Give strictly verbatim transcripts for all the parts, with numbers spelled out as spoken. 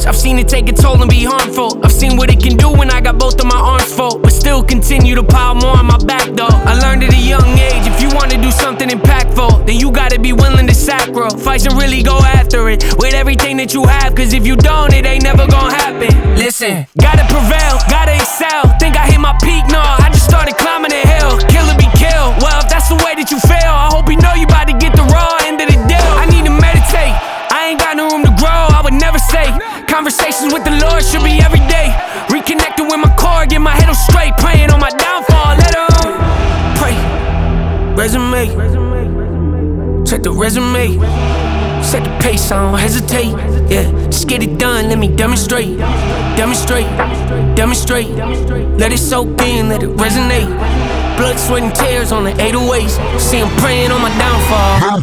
I've seen it take a toll and be harmful. I've seen what it can do when I got both of my arms full, but still continue to pile more on my back though. I learned at a young age, if you wanna do something impactful, then you gotta be willing to sacrifice and really go after it with everything that you have, cause if you don't, it ain't never gonna happen. Listen, gotta prevail, gotta excel. Think I hit my peak? No, I just started climbing the hill. Kill or be killed. Well, if that's the way that you feel, I hope you know you about to get the raw end of the deal. I need to meditate, I ain't got no room to grow, I would never say. Conversations with the Lord should be every day. Reconnecting with my core, get my head on straight. Praying on my downfall, let him pray. Resume, check the resume. Set the pace, I don't hesitate. Yeah, just get it done, let me demonstrate. Demonstrate, demonstrate. Let it soak in, let it resonate. Blood, sweat, and tears on the eight oh eights. See him praying on my downfall.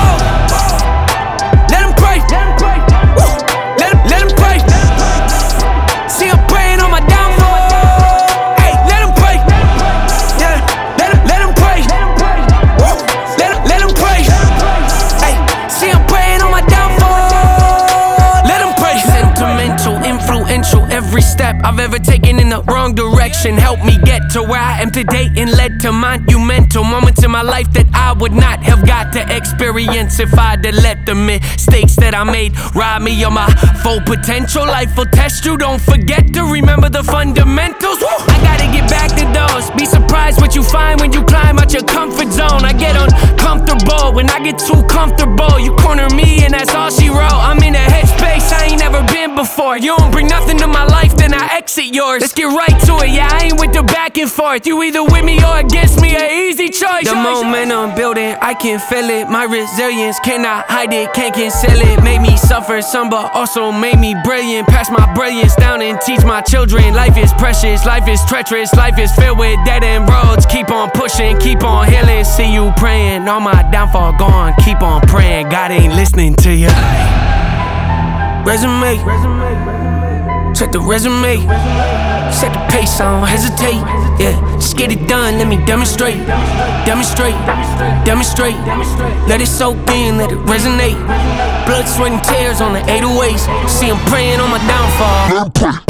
Let him pray. Let him pray. Let him, let him pray. See him praying on my downfall. Hey, let him pray. Yeah, let him, let him pray. Let him, let him pray. Hey, see him praying on my downfall. Let him pray. Sentimental, influential. Every step I've ever taken in the wrong direction helped me get to where I am today and led to monumental moments in my life that I would not have got to experience if I'd have let the mistakes that I made rob me of my full potential. Life will test you, don't forget to remember the fundamentals. Woo! I gotta get back to those. Be surprised what you find when you climb out your comfort zone. I get uncomfortable when I get too comfortable. You corner me and that's all she wrote. I'm in a headspace I ain't never been before. You don't bring nothing to my life, then I exit yours. Let's get right to it, yeah, I ain't with the back and forth. You either with me or against me, an easy choice. The momentum building, I can feel it. My resilience, cannot hide it, can't conceal it. Made me suffer some, but also made me brilliant. Pass my brilliance down and teach my children. Life is precious, life is treacherous, life is filled with dead end roads. Keep on pushing, keep on healing. See you praying, on my downfall gone. Keep on praying, God ain't listening to you. Resume, check the resume. Set the pace, I don't hesitate. Yeah, just get it done, let me demonstrate. Demonstrate, demonstrate. Let it soak in, let it resonate. Blood, sweat, and tears on the eight oh eights. See him praying on my downfall.